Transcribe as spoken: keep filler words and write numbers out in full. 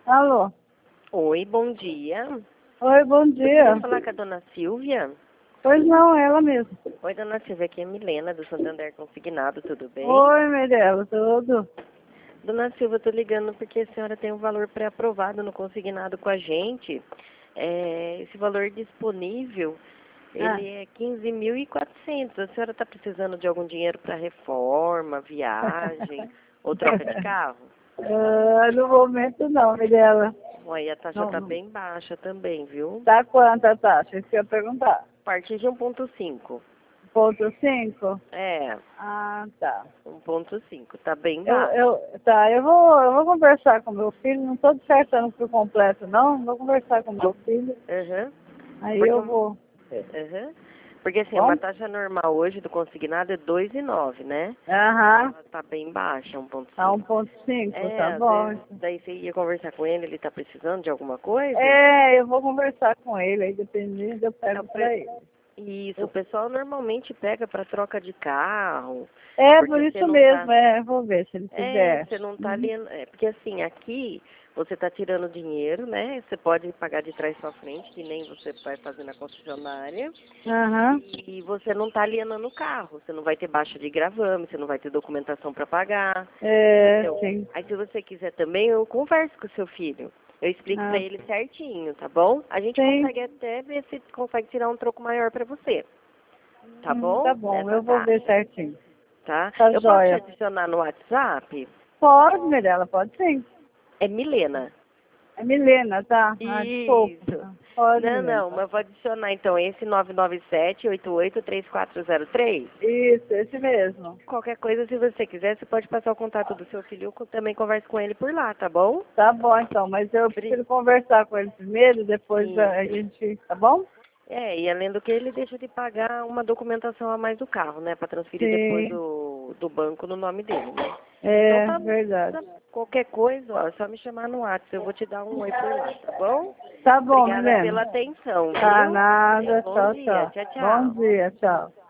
Alô? Oi, bom dia. Oi, bom Eu dia. queria falar com a dona Silvia. Pois não, ela mesmo. Oi, dona Silvia, aqui é Milena, do Santander Consignado, tudo bem? Oi, Mirella, tudo? Dona Silvia, eu tô ligando porque a senhora tem um valor pré-aprovado no consignado com a gente. É, esse valor disponível, Ah. ele é quinze mil e quatrocentos. A senhora está precisando de algum dinheiro para reforma, viagem ou troca de carro? Ah, no momento não, Mirella. Olha, a taxa Não, tá não. bem baixa também, viu? Tá quanto a taxa? Isso que eu ia perguntar. A partir de um ponto cinco. Ponto cinco? É, Ah, tá. um ponto cinco, tá bem Eu, baixo. eu, tá, eu vou, eu vou conversar com meu filho, não tô descartando por completo, não. Vou conversar com meu filho, Aham. aí Porque, eu um- vou. aham. Porque assim, Bom? uma taxa normal hoje do consignado é dois e nove, né? Aham, Ela tá bem baixa, um ponto tá um cinco. ponto cinco, É, tá às bom. vezes, daí você ia conversar com ele, ele tá precisando de alguma coisa? É, eu vou conversar com ele, aí dependendo eu É, o pego pra pe- ele. Isso, o pessoal normalmente pega para troca de carro, É, por porque você isso não tá. mesmo, é, vou ver se ele É, tiver. você não tá Uhum. ali. É, porque assim, aqui você tá tirando dinheiro, né? Você pode pagar de trás pra frente, que nem você vai fazer na concessionária. Aham, E você não está alienando o carro. Você não vai ter baixa de gravame, você não vai ter documentação para pagar. é, Entendeu? sim. Aí se você quiser também, eu converso com o seu filho. Eu explico para Ah, ele certinho, tá bom? A gente sim, consegue até ver se consegue tirar um troco maior para você, tá hum, tá bom? bom, Nessa eu vou ver taxa, certinho. tá? Tá Eu posso te joia. adicionar no WhatsApp? Pode, Mirella, pode sim. É Milena. É Milena, tá? Ah, desculpa. Isso. Ah, pode, Não, Milena. não, mas vou adicionar então esse nove nove sete, oito oito três quatro zero três. Isso, esse mesmo. Qualquer coisa, se você quiser, você pode passar o contato do seu filho, eu também converso com ele por lá, tá bom? Tá bom, então, mas eu Pri- preciso conversar com ele primeiro, depois a Isso. gente, tá bom? É, e além do que, ele deixa de pagar uma documentação a mais do carro, né? Pra transferir depois Sim, do, do banco no nome dele, né? Então é tá, verdade. tá- qualquer coisa, ó, é só me chamar no WhatsApp, eu vou te dar um oi por lá, tá bom? Tá bom, Obrigada pela Milena. atenção, Tá viu? nada, Bom tchau, dia, tchau. tchau, Bom tchau. dia, tchau.